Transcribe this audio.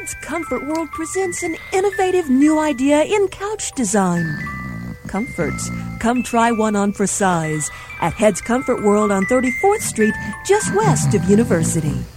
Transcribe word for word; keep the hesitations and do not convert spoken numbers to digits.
Head's Comfort World presents an innovative new idea in couch design. Comforts. Come try one on for size at Head's Comfort World on thirty-fourth Street, just west of University.